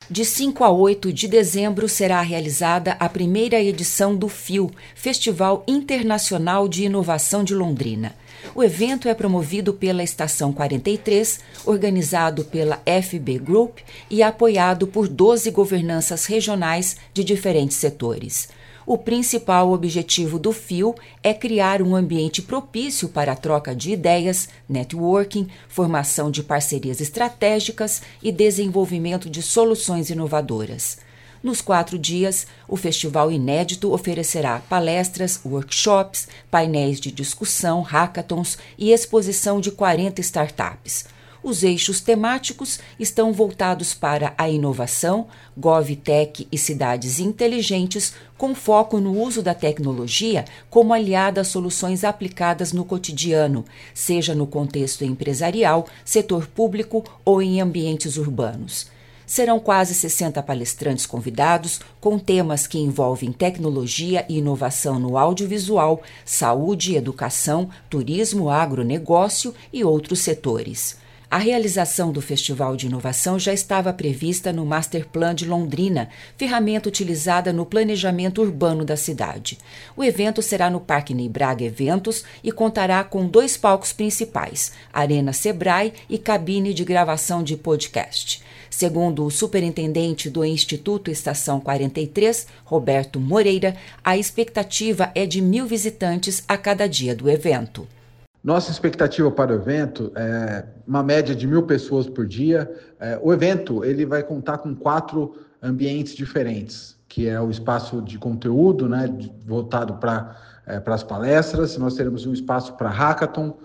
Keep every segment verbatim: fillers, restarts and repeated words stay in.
De cinco a oito de dezembro será realizada a primeira edição do FIL, Festival Internacional de Inovação de Londrina. O evento é promovido pela Estação quarenta e três, organizado pela F B Group e apoiado por doze governanças regionais de diferentes setores. O principal objetivo do FIL é criar um ambiente propício para a troca de ideias, networking, formação de parcerias estratégicas e desenvolvimento de soluções inovadoras. Nos quatro dias, o festival inédito oferecerá palestras, workshops, painéis de discussão, hackathons e exposição de quarenta startups. Os eixos temáticos estão voltados para a inovação, GovTech e cidades inteligentes, com foco no uso da tecnologia como aliada a soluções aplicadas no cotidiano, seja no contexto empresarial, setor público ou em ambientes urbanos. Serão quase sessenta palestrantes convidados, com temas que envolvem tecnologia e inovação no audiovisual, saúde, educação, turismo, agronegócio e outros setores. A realização do Festival de Inovação já estava prevista no Masterplan de Londrina, ferramenta utilizada no planejamento urbano da cidade. O evento será no Parque Ney Braga Eventos e contará com dois palcos principais, Arena Sebrae e cabine de gravação de podcast. Segundo o superintendente do Instituto Estação quarenta e três, Roberto Moreira, a expectativa é de mil visitantes a cada dia do evento. Nossa expectativa para o evento é uma média de mil pessoas por dia. É, o evento ele vai contar com quatro ambientes diferentes, que é o espaço de conteúdo, né, voltado para é, para as palestras. Nós teremos um espaço para hackathon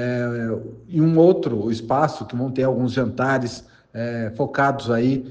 é, e um outro espaço que vão ter alguns jantares é, focados aí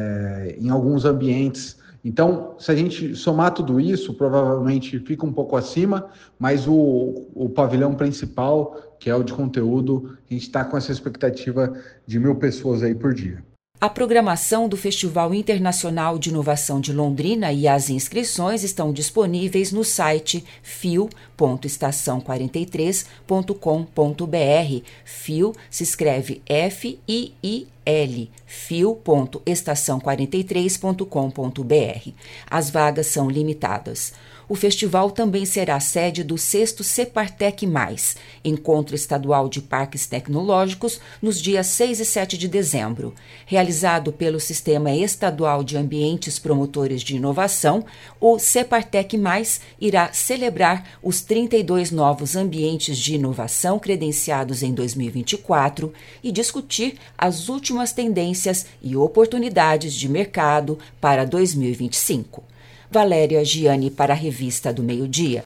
é, em alguns ambientes. Então, se a gente somar tudo isso, provavelmente fica um pouco acima, mas o, o pavilhão principal, que é o de conteúdo, a gente está com essa expectativa de mil pessoas aí por dia. A programação do Festival Internacional de Inovação de Londrina e as inscrições estão disponíveis no site fil ponto estação quarenta e três ponto com ponto b r. FIL se escreve F I I L, fil ponto estação quarenta e três ponto com ponto b r. As vagas são limitadas. O festival também será sede do sexto Separtec Mais, Encontro Estadual de Parques Tecnológicos, nos dias seis e sete de dezembro. Realizado pelo Sistema Estadual de Ambientes Promotores de Inovação, o Separtec Mais irá celebrar os trinta e dois novos ambientes de inovação credenciados em dois mil e vinte e quatro e discutir as últimas tendências e oportunidades de mercado para dois mil e vinte e cinco. Valéria Giani para a Revista do Meio Dia.